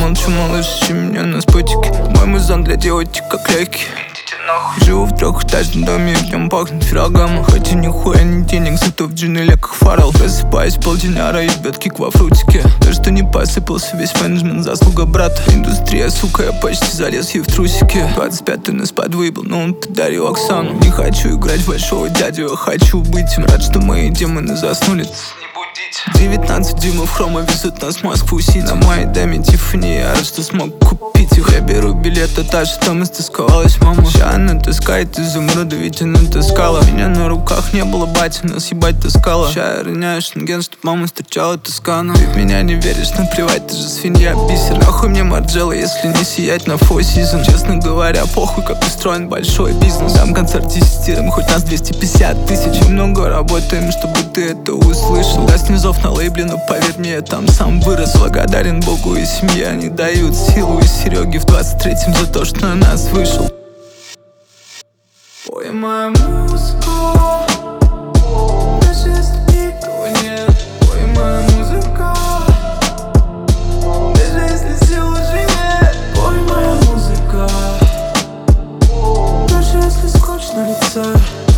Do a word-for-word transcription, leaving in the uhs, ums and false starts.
молчу, малыш, ищи меня на спутике. Мой музон для девочек как легкий. Живу в трехэтажном доме, в нем пахнет феррагама. Хотя нихуя не денег, зато в джинеле как фарал. Просыпаюсь полдинара и бьет кик во фрутике. То, что не посыпался весь менеджмент, заслуга брата. Индустрия, сука, я почти залез ей в трусики. двадцать пятый на спад выебал, но он подарил Оксану. Не хочу играть в большого дядю, я хочу быть им. Рад, что мои демоны заснули. девятнадцать дюймов хрома везут нас в Москву Сити. На моей даме Тиффани, я рад, что смог купить их. Я беру билет, а та же там истосковалась мама. Ща она таскает изумруды, ведь она таскала. Меня на руках не было, батя нас ебать таскала. Ща я роняю шенген, чтоб мама встречала Тоскану. Ты в меня не веришь, наплевать, ты же свинья, бисер. Нахуй мне Марджелла, если не сиять на Four Seasons. Честно говоря, похуй, как устроен большой бизнес. Дам концерт десятерым, хоть нас двести пятьдесят тысяч. Мы много работаем, чтобы ты это услышал. До снизов на лейбле, но поверь мне, я там сам вырос. Благодарен Богу и семье, они дают силу. И Сереге в двадцать третьем за то, что на нас вышел. Ой, моя музыка, даже если никого нет. Ой, моя музыка, даже если сил уже нет. Ой, моя музыка, даже если скотч на лице.